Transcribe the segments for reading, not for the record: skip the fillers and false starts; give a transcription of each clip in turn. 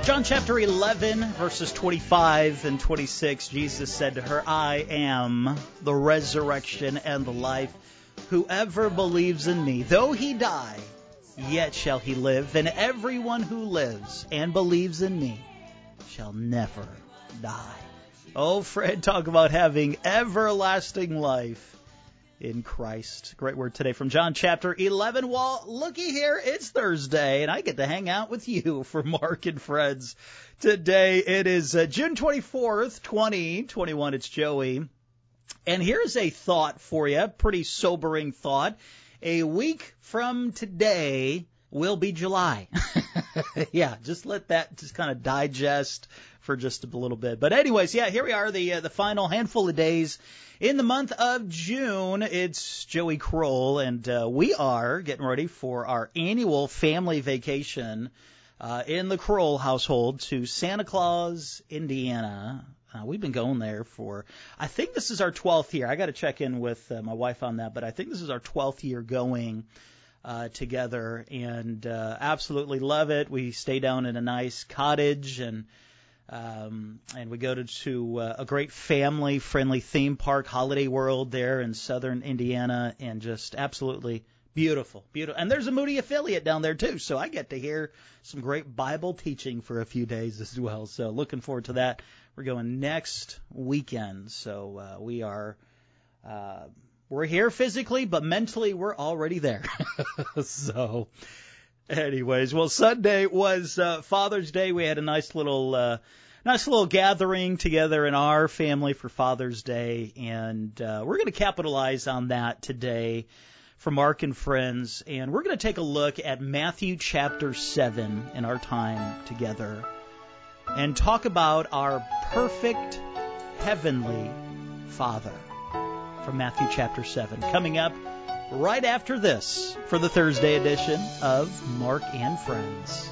John chapter 11, verses 25 and 26, Jesus said to her, I am the resurrection and the life. Whoever believes in me, though he die, yet shall he live. And everyone who lives and believes in me shall never die. Oh, Fred, talk about having everlasting life in Christ. Great word today from John chapter 11. Well, looky here, it's Thursday, and I get to hang out with you for Mark and Friends. Today it is June 24th, 2021. It's Joey. And here's a thought for you, pretty sobering thought. A week from today will be July. Yeah, just let that just kind of digest for just a little bit. But anyways, yeah, here we are, the final handful of days in the month of June. It's Joey Kroll, and we are getting ready for our annual family vacation in the Kroll household to Santa Claus, Indiana. We've been going there for, I think this is our 12th year. I got to check in with my wife on that, but I think this is our 12th year going together, and absolutely love it. We stay down in a nice cottage, and we go to a great family-friendly theme park, Holiday World, there in southern Indiana, and just absolutely beautiful, beautiful. And there's a Moody affiliate down there, too, so I get to hear some great Bible teaching for a few days as well. So looking forward to that. We're going next weekend, so we are we're here physically, but mentally we're already there. So anyways, well, Sunday was Father's Day. We had a nice little gathering together in our family for Father's Day, and we're going to capitalize on that today for Mark and Friends, and we're going to take a look at Matthew chapter 7 in our time together and talk about our perfect heavenly Father from Matthew chapter 7. Coming up right after this for the Thursday edition of Mark and Friends.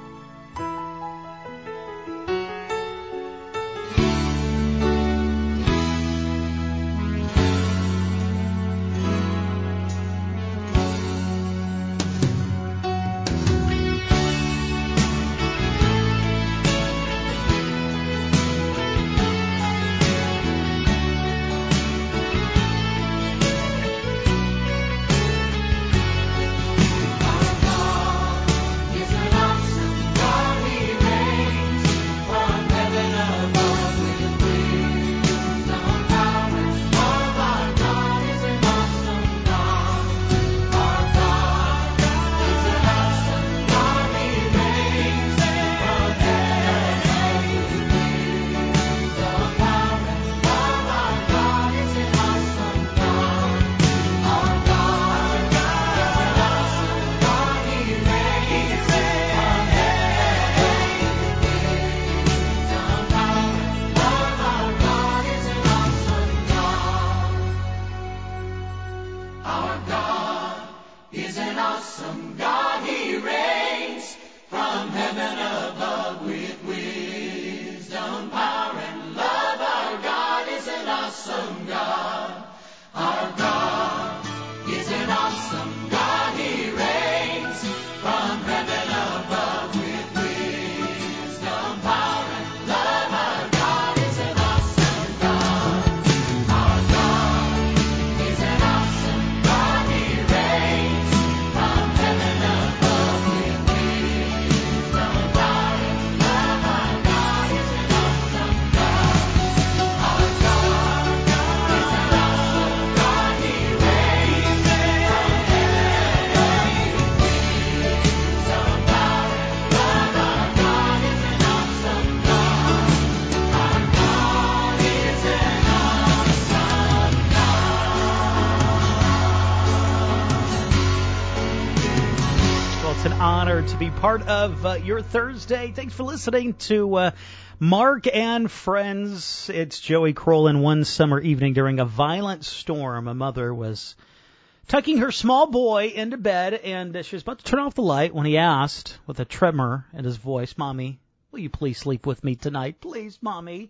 Honored to be part of your Thursday. Thanks for listening to Mark and Friends. It's Joey Kroll. And one summer evening during a violent storm, a mother was tucking her small boy into bed, and she was about to turn off the light when he asked, with a tremor in his voice, "Mommy, will you please sleep with me tonight? Please, Mommy."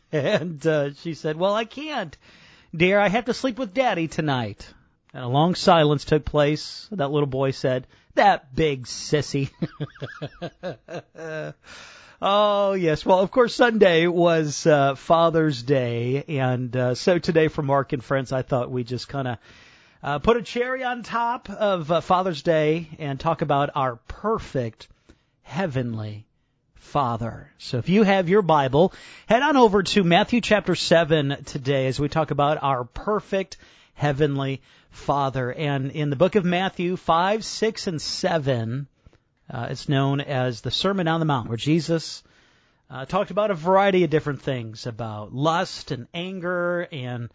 And she said, "Well, I can't, dear. I have to sleep with Daddy tonight." And a long silence took place. That little boy said, "That big sissy." Oh, yes. Well, of course, Sunday was Father's Day, and so today for Mark and Friends, I thought we'd just kind of put a cherry on top of Father's Day and talk about our perfect heavenly Father. So if you have your Bible, head on over to Matthew chapter 7 today as we talk about our perfect heavenly Father. And in the book of Matthew 5, 6, and 7, it's known as the Sermon on the Mount, where Jesus talked about a variety of different things, about lust and anger, and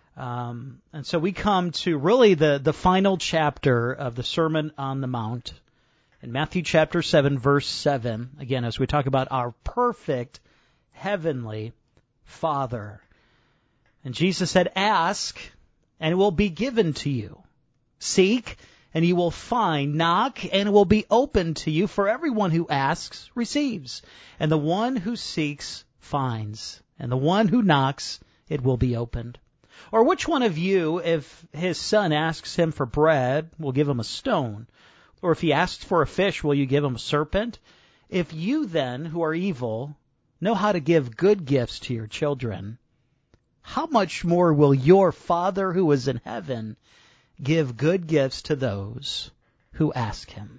so we come to really the final chapter of the Sermon on the Mount in Matthew chapter 7, verse 7, again, as we talk about our perfect heavenly Father. And Jesus said, "Ask, and it will be given to you. Seek, and you will find. Knock, and it will be opened to you. For everyone who asks receives, and the one who seeks finds, and the one who knocks, it will be opened." Or which one of you, if his son asks him for bread, will give him a stone? Or if he asks for a fish, will you give him a serpent? If you then, who are evil, know how to give good gifts to your children, how much more will your Father who is in heaven give good gifts to those who ask him?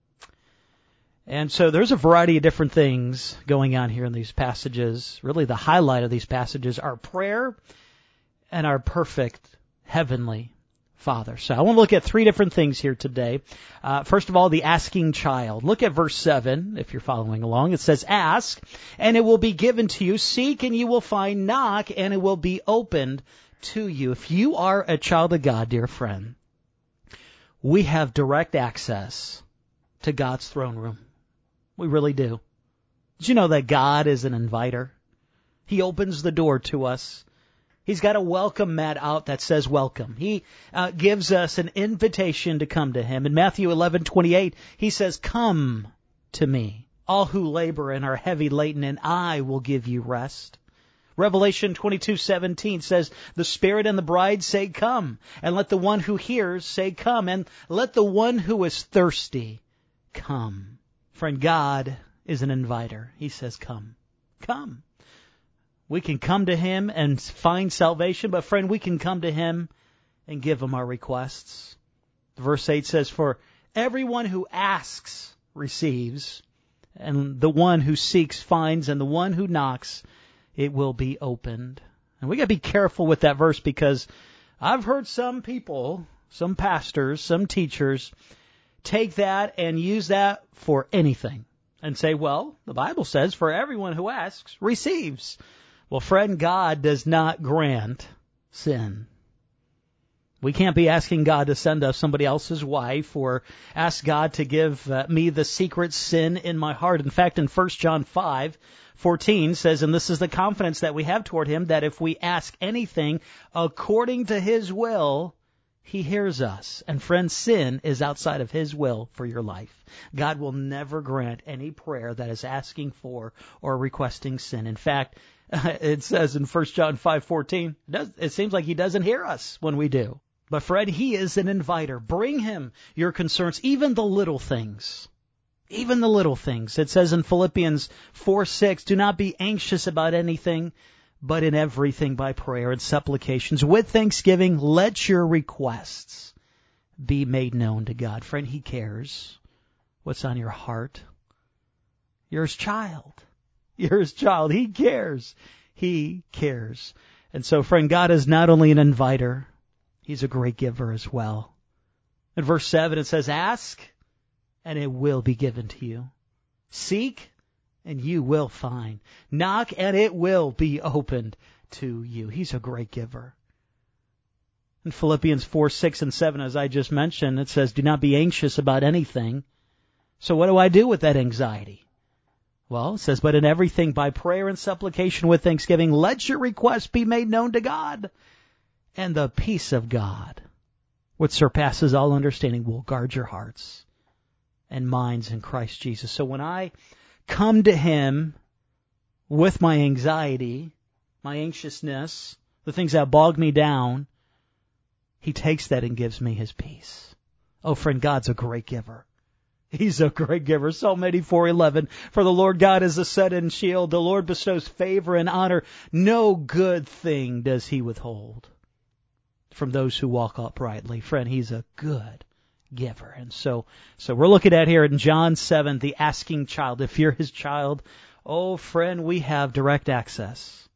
And so there's a variety of different things going on here in these passages. Really the highlight of these passages are prayer and our perfect heavenly Father. So I want to look at three different things here today. First of all, the asking child. Look at verse 7, if you're following along. It says, "Ask, and it will be given to you. Seek, and you will find. Knock, and it will be opened to you." If you are a child of God, dear friend, we have direct access to God's throne room. We really do. Did you know that God is an inviter? He opens the door to us. He's got a welcome mat out that says welcome. He gives us an invitation to come to Him. In Matthew 11:28, He says, "Come to me, all who labor and are heavy laden, and I will give you rest." Revelation 22:17 says, "The Spirit and the bride say, 'Come,' and let the one who hears say, 'Come,' and let the one who is thirsty come." Friend, God is an inviter. He says, "Come, come." We can come to Him and find salvation, but friend, we can come to Him and give Him our requests. Verse 8 says, "For everyone who asks receives, and the one who seeks finds, and the one who knocks, it will be opened." And we got to be careful with that verse, because I've heard some people, some pastors, some teachers take that and use that for anything and say, well, the Bible says, "For everyone who asks receives." Well, friend, God does not grant sin. We can't be asking God to send us somebody else's wife, or ask God to give me the secret sin in my heart. In fact, in 1 John 5:14 says, "And this is the confidence that we have toward Him, that if we ask anything according to His will, He hears us." And friend, sin is outside of His will for your life. God will never grant any prayer that is asking for or requesting sin. In fact, it says in 1 John 5:14, it seems like He doesn't hear us when we do. But friend, He is an inviter. Bring Him your concerns, even the little things. Even the little things. It says in Philippians 4:6, "Do not be anxious about anything, but in everything by prayer and supplications, with thanksgiving, let your requests be made known to God." Friend, He cares what's on your heart. You're His child. You're His child. He cares. He cares. And so, friend, God is not only an inviter, He's a great giver as well. In verse 7, it says, "Ask, and it will be given to you. Seek, and you will find. Knock, and it will be opened to you." He's a great giver. In Philippians 4:6 and 7, as I just mentioned, it says, "Do not be anxious about anything." So what do I do with that anxiety? Well, it says, "But in everything by prayer and supplication with thanksgiving, let your requests be made known to God. And the peace of God, which surpasses all understanding, will guard your hearts and minds in Christ Jesus." So when I come to Him with my anxiety, my anxiousness, the things that bog me down, He takes that and gives me His peace. Oh, friend, God's a great giver. He's a great giver. Psalm 84:11. For the Lord God is a set and shield. The Lord bestows favor and honor. No good thing does he withhold from those who walk uprightly. Friend, he's a good giver. And so we're looking at here in John 7, the asking child. If you're his child, oh friend, we have direct access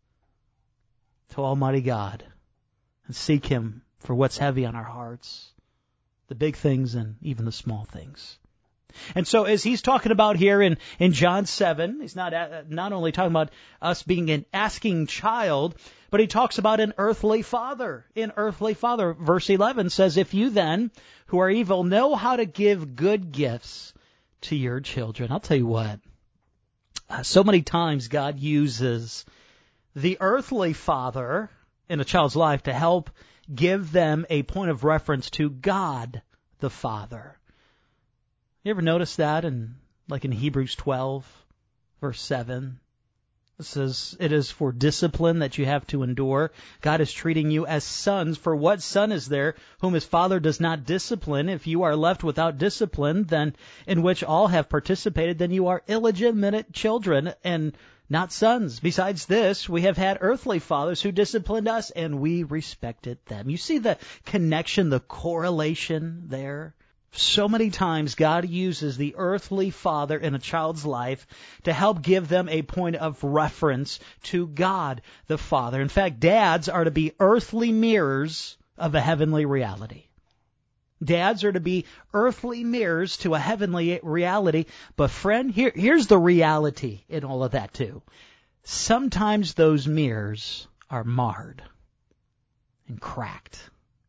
to Almighty God. And seek him for what's heavy on our hearts. The big things and even the small things. And so as he's talking about here in John 7, he's not only talking about us being an asking child, but he talks about an earthly father. An earthly father. Verse 11 says, if you then, who are evil, know how to give good gifts to your children. I'll tell you what, so many times God uses the earthly father in a child's life to help give them a point of reference to God the Father. You ever notice that in Hebrews 12, verse 7? It says, it is for discipline that you have to endure. God is treating you as sons. For what son is there whom his father does not discipline? If you are left without discipline, then in which all have participated, then you are illegitimate children and not sons. Besides this, we have had earthly fathers who disciplined us, and we respected them. You see the connection, the correlation there? So many times God uses the earthly father in a child's life to help give them a point of reference to God the Father. In fact, dads are to be earthly mirrors of a heavenly reality. Dads are to be earthly mirrors to a heavenly reality. But friend, here's the reality in all of that too. Sometimes those mirrors are marred and cracked.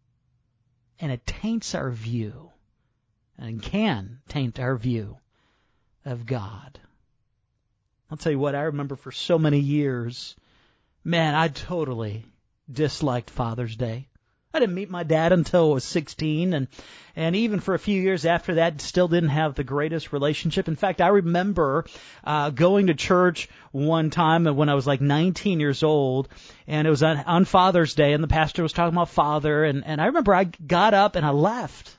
And it taints our view. And can taint our view of God. I'll tell you what, I remember for so many years, man, I totally disliked Father's Day. I didn't meet my dad until I was 16, and even for a few years after that, still didn't have the greatest relationship. In fact, I remember going to church one time when I was like 19 years old, and it was on Father's Day, and the pastor was talking about Father, and I remember I got up and I left.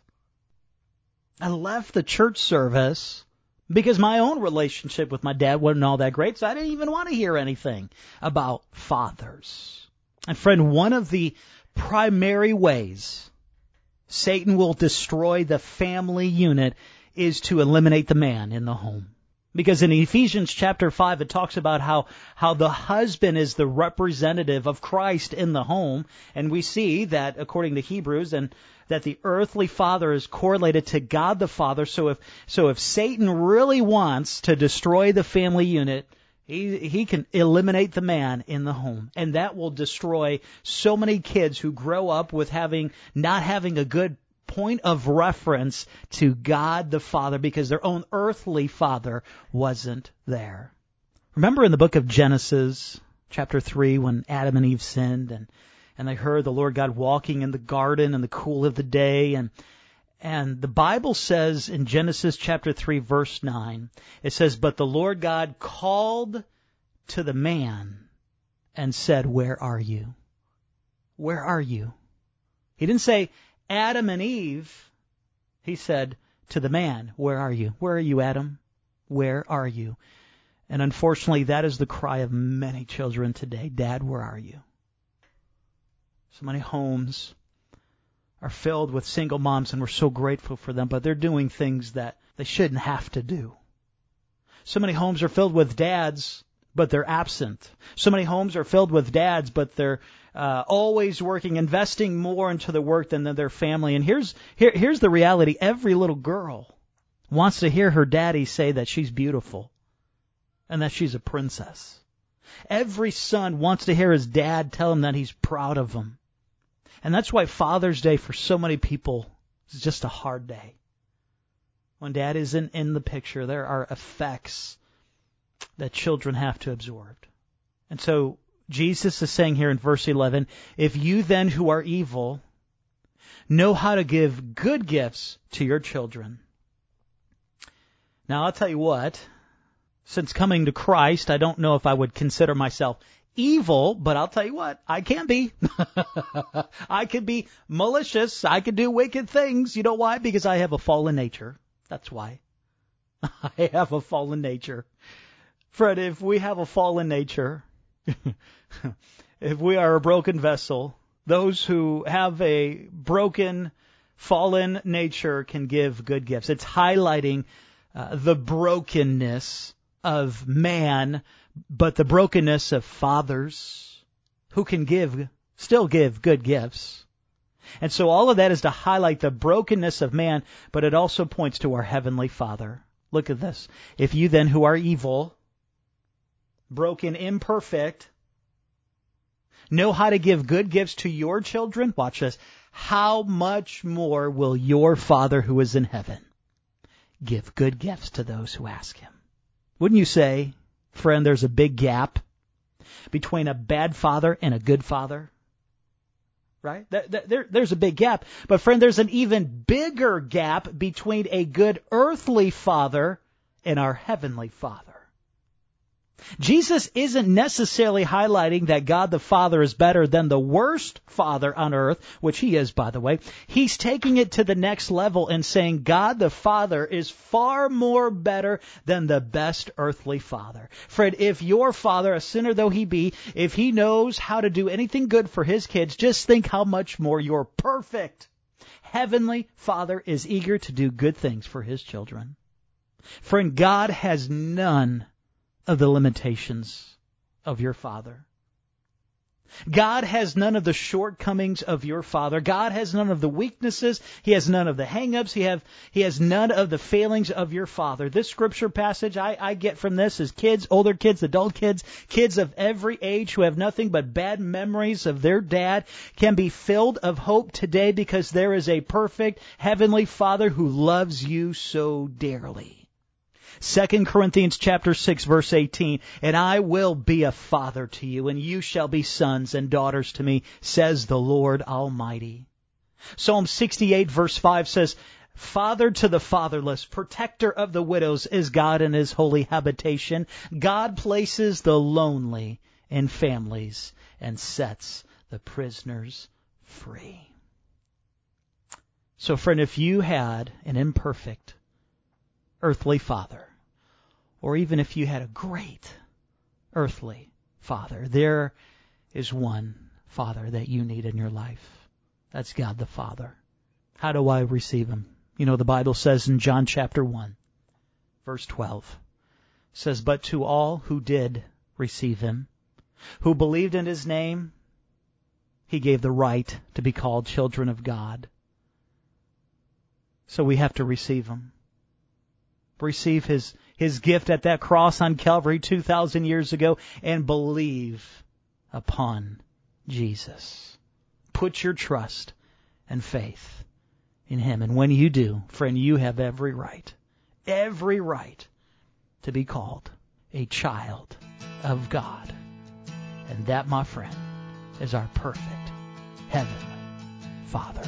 I left the church service because my own relationship with my dad wasn't all that great, so I didn't even want to hear anything about fathers. And friend, one of the primary ways Satan will destroy the family unit is to eliminate the man in the home. Because in Ephesians chapter 5, it talks about how the husband is the representative of Christ in the home. And we see that, according to Hebrews, and that the earthly father is correlated to God the Father. So if Satan really wants to destroy the family unit, he can eliminate the man in the home. And that will destroy so many kids who grow up with not having a good point of reference to God the Father because their own earthly father wasn't there. Remember in the book of Genesis, chapter 3, when Adam and Eve sinned and they heard the Lord God walking in the garden in the cool of the day, and the Bible says in Genesis chapter 3, verse 9, it says, but the Lord God called to the man and said, where are you? Where are you? He didn't say, Adam and Eve. He said to the man, where are you? Where are you, Adam? Where are you? And unfortunately, that is the cry of many children today. Dad, where are you? So many homes are filled with single moms, and we're so grateful for them, but they're doing things that they shouldn't have to do. So many homes are filled with dads, but they're absent. So many homes are filled with dads, but they're always working, investing more into the work than their family. And here's the reality. Every little girl wants to hear her daddy say that she's beautiful and that she's a princess. Every son wants to hear his dad tell him that he's proud of him. And that's why Father's Day for so many people is just a hard day. When dad isn't in the picture, there are effects that children have to absorb. And so Jesus is saying here in verse 11, if you then who are evil know how to give good gifts to your children. Now I'll tell you what, since coming to Christ, I don't know if I would consider myself evil, but I'll tell you what, I can be. I could be malicious. I could do wicked things. You know why? Because I have a fallen nature. That's why. I have a fallen nature. Fred, if we have a fallen nature, if we are a broken vessel, those who have a broken, fallen nature can give good gifts. It's highlighting the brokenness of man, but the brokenness of fathers who can still give good gifts. And so all of that is to highlight the brokenness of man, but it also points to our Heavenly Father. Look at this. If you then who are evil, broken, imperfect, know how to give good gifts to your children, watch this, how much more will your Father who is in heaven give good gifts to those who ask Him? Wouldn't you say, friend, there's a big gap between a bad father and a good father? Right? There's a big gap. But friend, there's an even bigger gap between a good earthly father and our heavenly Father. Jesus isn't necessarily highlighting that God the Father is better than the worst father on earth, which He is, by the way. He's taking it to the next level and saying God the Father is far more better than the best earthly father. Fred, if your father, a sinner though he be, if he knows how to do anything good for his kids, just think how much more your perfect heavenly Father is eager to do good things for His children. Friend, God has none of the limitations of your father. God has none of the shortcomings of your father. God has none of the weaknesses. He has none of the hang-ups. He has none of the failings of your father. This scripture passage I get from this is kids, older kids, adult kids, kids of every age who have nothing but bad memories of their dad can be filled of hope today because there is a perfect heavenly Father who loves you so dearly. 2 Corinthians chapter 6, verse 18, and I will be a father to you, and you shall be sons and daughters to me, says the Lord Almighty. Psalm 68, verse 5 says, Father to the fatherless, protector of the widows is God in His holy habitation. God places the lonely in families and sets the prisoners free. So friend, if you had an imperfect earthly father, or even if you had a great earthly father, there is one Father that you need in your life. That's God the Father. How do I receive Him? You know, the Bible says in John chapter 1, verse 12, says, But to all who did receive Him, who believed in His name, He gave the right to be called children of God. So we have to receive Him. Receive His gift at that cross on Calvary 2,000 years ago and believe upon Jesus. Put your trust and faith in Him. And when you do, friend, you have every right to be called a child of God. And that, my friend, is our perfect heavenly Father.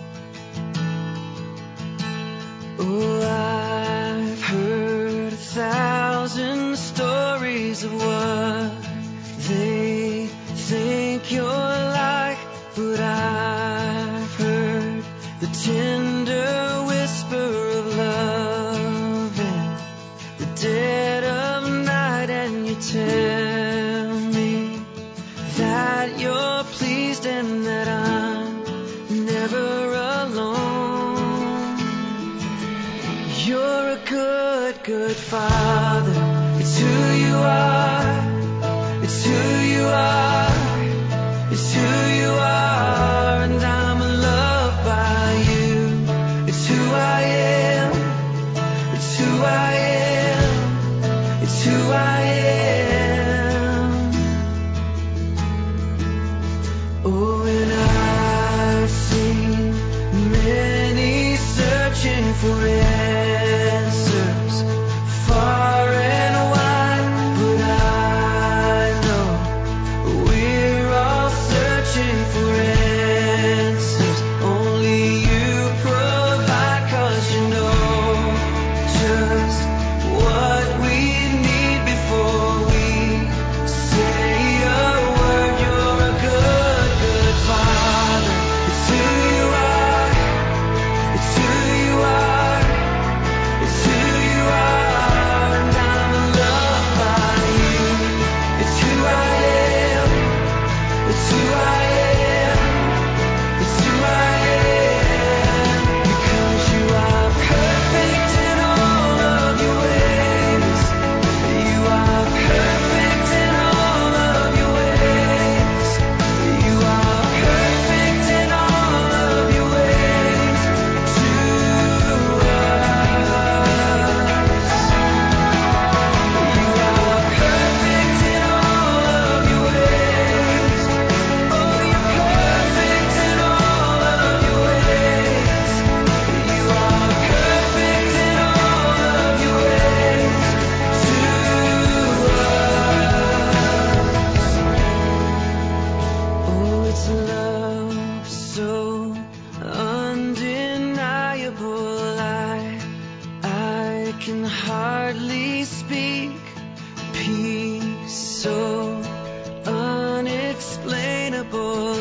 Oh, I've heard 1,000 stories of what they think you're like, but I've heard the tender whisper of love in the dead of night, and you tell me that you're pleased and that I'm never alone. You're a good, good Father. It's who you are. It's who you are. It's who you are. And I'm loved by you. It's who I am. It's who I am. It's who I am. Oh, and I've seen many searching for answers far and wide, but I know we're all searching for answers. Only you provide, 'cause you know just what we need before we say a word. You're a good, good Father. It's who you are. It's who you are. It's who so unexplainable.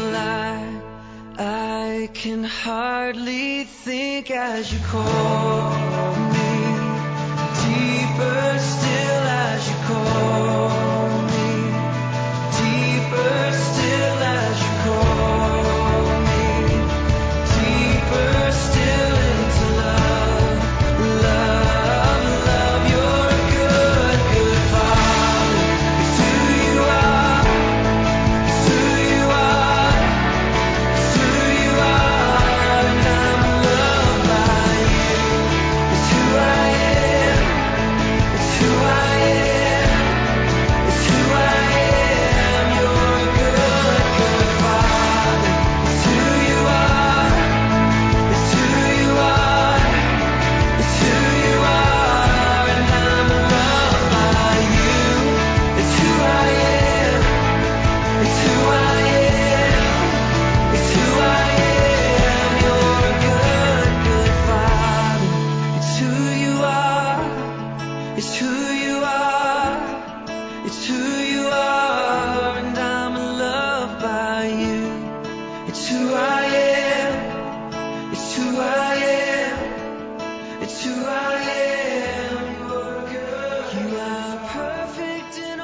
I can hardly think as you call me, deeper still as you call me, deeper still as you call me, deeper still into love, love, love. You're a good, good Father. It's who you are, it's who you are, it's who you are, and I'm loved by you. It's who I am, it's who I am, it's who I am. You're a good, good Father. It's who you are, it's who you are, it's who you are, and I'm loved by you. It's who I am, it's who I am, it's who I am. You're a good, good Father. It's who you are, it's who you are, it's who you are, and I'm loved by you. It's who I am, it's who I am, it's who I am. You're good. You are perfect in